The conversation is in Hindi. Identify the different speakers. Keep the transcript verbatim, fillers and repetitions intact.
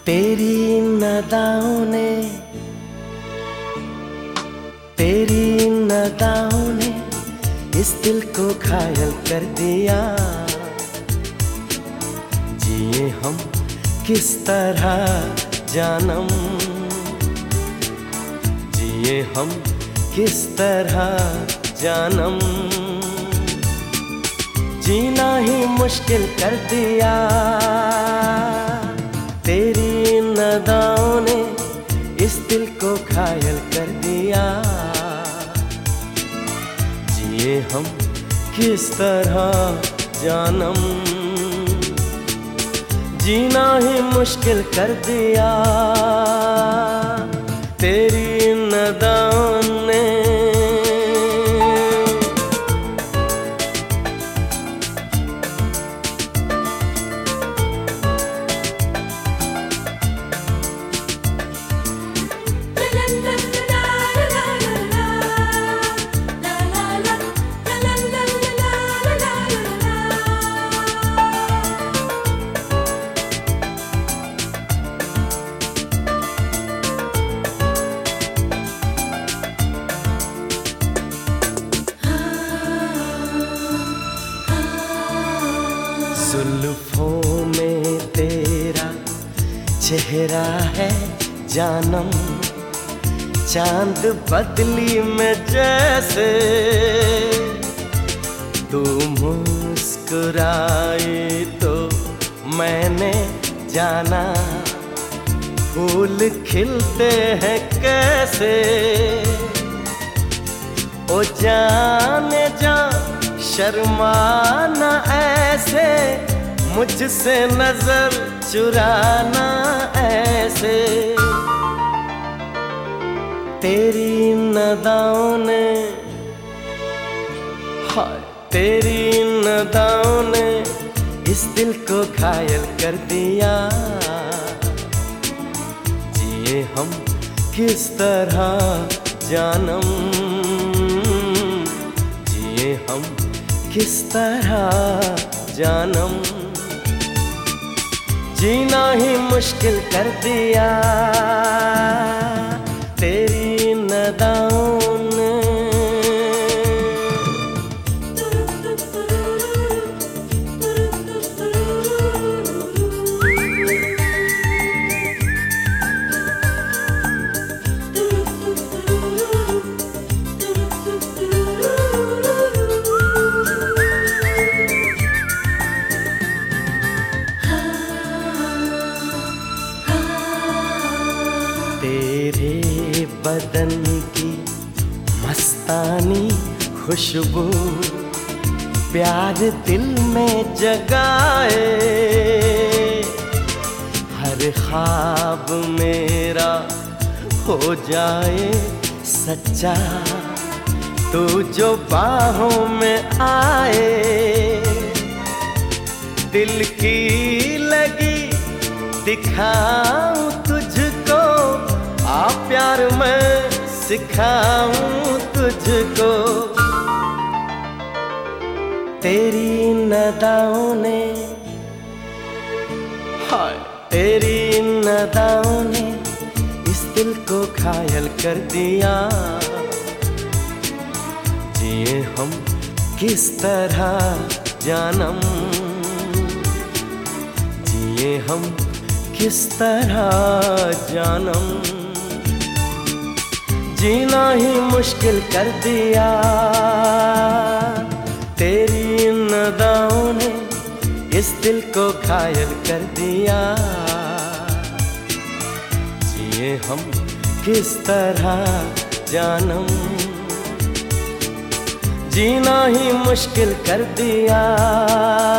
Speaker 1: तेरी नदाओं ने तेरी नदाओं ने इस दिल को घायल कर दिया। जिए हम किस तरह जानम, जिए हम किस तरह जानम, जीना ही मुश्किल कर दिया। तेरी नदाओं ने इस दिल को घायल कर दिया। जिए हम किस तरह जानम, जीना ही मुश्किल कर दिया। तेरी नदाओं ने जुल्फों में तेरा चेहरा है जानम, चांद बदली में जैसे तू मुस्कुराई तो मैंने जाना फूल खिलते हैं कैसे। ओ जाने जा शर्माना ऐसे, मुझसे नजर चुराना ऐसे। तेरी नदाओं ने हाय तेरी नदाओं ने इस दिल को घायल कर दिया। जिए हम किस तरह जानम, जिए हम किस तरह जानम, जीना ही मुश्किल कर दिया। तेरी नदाओं ने तेरे बदन की मस्तानी खुशबू प्यार दिल में जगाए। हर ख्वाब मेरा हो जाए सच्चा, तू जो बाहों में आए। दिल की लगी दिखाऊं तुझको, आ प्यार मैं सिखाऊं तुझको। तेरी नदाओं ने हाय तेरी नदाओं ने इस दिल को घायल कर दिया। जिए हम किस तरह जानम, जिए हम किस तरह जानम, जीना ही मुश्किल कर दिया। तेरी नदाओं ने इस दिल को घायल कर दिया। जिए हम किस तरह जानम, जीना ही मुश्किल कर दिया।